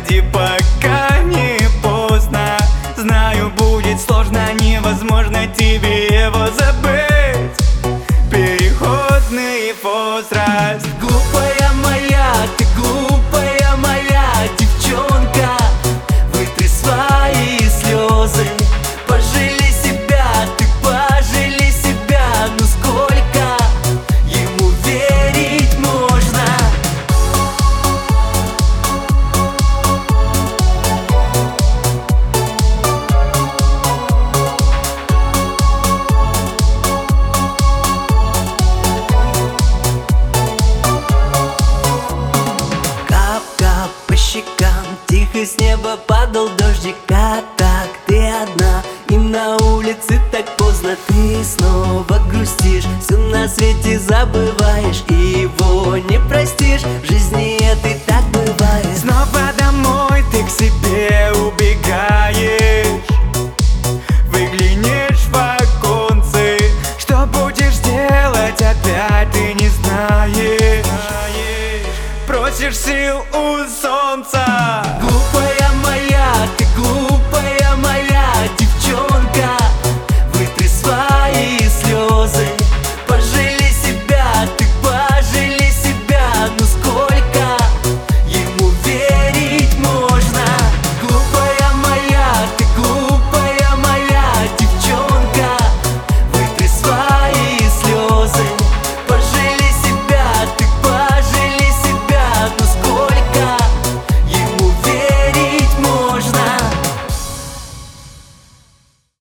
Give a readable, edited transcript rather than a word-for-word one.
Уходи, пока не поздно. Знаю, будет сложно, невозможно тебе его забыть. Переходный возраст. Глупая моя, ты глупая моя девчонка, вытри свои слезы, пожалей себя, ты пожалей себя. Ну сколько ему верить можно? Кап-кап по щекам, тихо с неба падал дождик. А так ты одна, и на улице так поздно. Ты снова грустишь, все на свете забываешь,